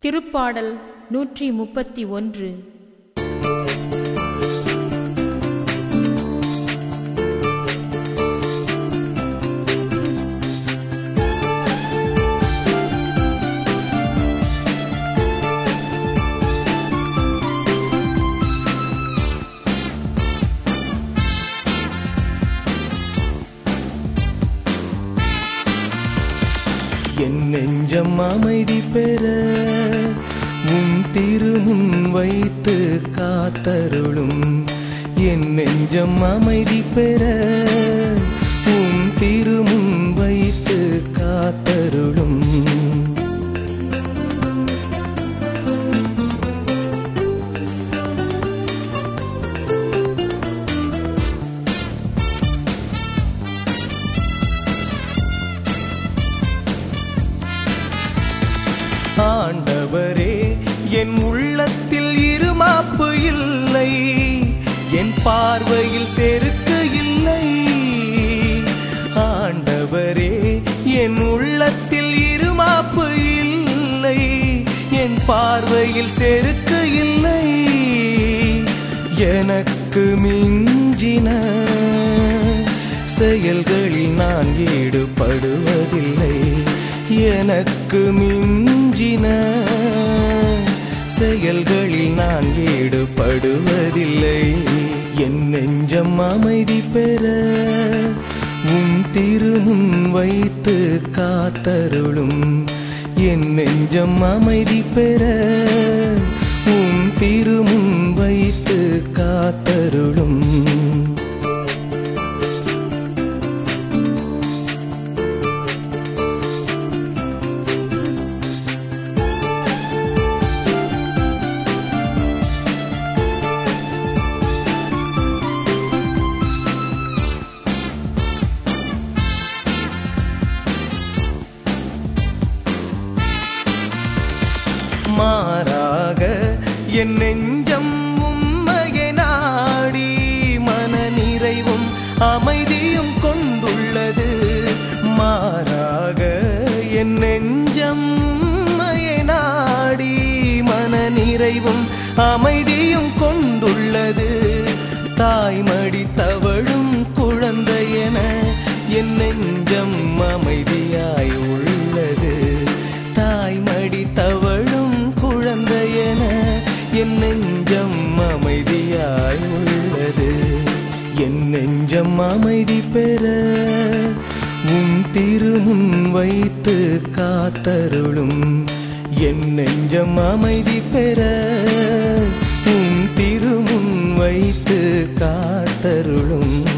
திருப்பாடல் 131. என் நெஞ்சம் அமைதி பெற உம் திருமுன் வைத்து காத்தருளும். என் நெஞ்சம் அமைதி பெற உம் திருமுன் வைத்து காத்தருளும். ஆண்டவரே, என் உள்ளத்தில் இருமாப்பு இல்லை, என் பார்வையில் செருக்கு இல்லை. ஆண்டவரே, என் உள்ளத்தில் இருமாப்பு இல்லை, என் பார்வையில் செருக்கு இல்லை. எனக்கு மிஞ்சின செயல்களில் நான் ஈடுபடுவதில்லை. எனக்கு மிஞ்சின செயல்களில் நான் ஈடுபடுவதில்லை. என் நெஞ்சம் அமைதி பெற உம் திருமுன் வைத்து காத்தருளும். என் நெஞ்சம் அமைதி பெற உம் திருமுன் வைத்து காத்தருளும். மாறாக என் நெஞ்சம் உம்மையை நாடி மன நிறைவும் அமைதியும் கொண்டுள்ளது. மாறாக என் நெஞ்சம் உம்மையை நாடி மன நிறைவும் அமைதியும் கொண்டுள்ளது. தாய்மடி தவழும் குழந்தையென என் நெஞ்சம் அமைதியாய் உள்ளது. தாய்மடி தவழும் குழந்தையென என் நெஞ்சம் அமைதியாய் உள்ளது. என் நெஞ்சம் அமைதி பெற உம் திருமுன் வைத்து காத்தருளும். என் நெஞ்சம் அமைதி பெற உம் திருமுன் வைத்து காத்தருளும்.